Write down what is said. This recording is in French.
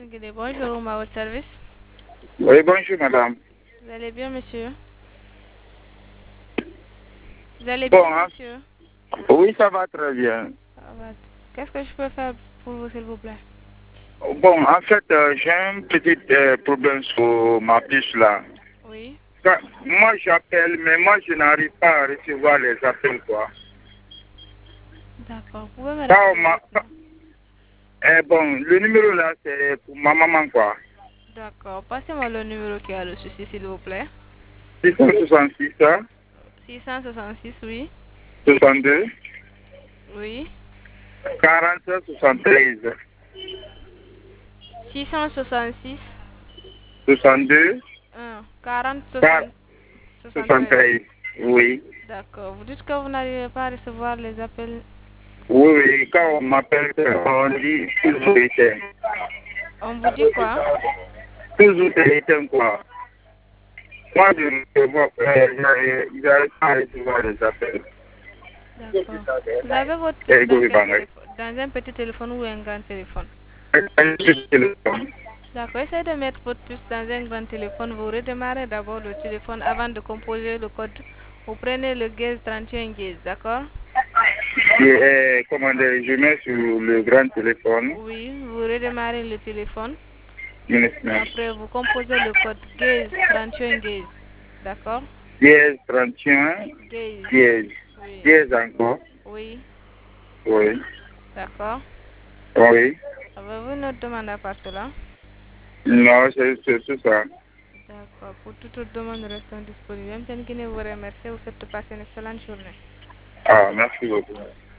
Bonjour, à votre service. Oui, bonjour madame. Vous allez bien, monsieur? Vous allez Bon, bien, hein, monsieur? oui, ça va très bien. Ça va. Qu'est-ce que je peux faire pour vous, s'il vous plaît? Bon, en fait, j'ai un petit problème sur ma puce là. Oui, Moi, j'appelle, mais moi, je n'arrive pas à recevoir les appels, quoi. d'accord. Vous pouvez me Quand on rappeler m'a- votre nom? bon, le numéro là, c'est pour ma maman, quoi. D'accord. Passez-moi le numéro qui a le souci, s'il vous plaît. 666, hein, 666, oui. 62, Oui. 40, 73, 666, 62, 1, 40, 4, 60, 73. 73. Oui. D'accord. Vous dites que vous n'arrivez pas à recevoir les appels. Oui, oui, quand on m'appelle, on dit toujours éteint. On vous dit quoi? Toujours éteint, quoi. Moi, j'arrive pas à recevoir les appels. D'accord. Vous avez votre puce Et dans Gobi quel Bangay. téléphone? Dans un petit téléphone ou un grand téléphone? Un petit téléphone. D'accord, essayez de mettre votre puce dans un grand téléphone. Vous redémarrez d'abord le téléphone avant de composer le code. Vous prenez le gaz 31 gaz, d'accord? Comment dire, je mets sur le grand téléphone. Oui, vous redémarrez le téléphone. Maintenant. Après, vous composez le code gaz 31 gaz, d'accord? 10, 31, Gaz, 10. oui, 10 encore. oui, Oui. d'accord. Oui. Avez-vous une autre demande à part cela? Non, c'est tout ça. D'accord, pour toute autre demande, restons disponibles. Même si vous remercie, vous souhaite passer une excellente journée. Ah, merci beaucoup.